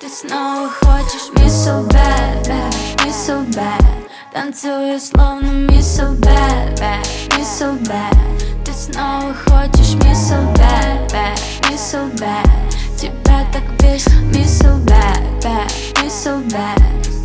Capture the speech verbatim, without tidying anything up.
снова хочешь me so bad, bad, me so bad. Танцую словно me so bad, bad, me so bad. Ты снова хочешь me so bad, bad, me so bad. Тебя так бесит me so bad, bad, me so bad.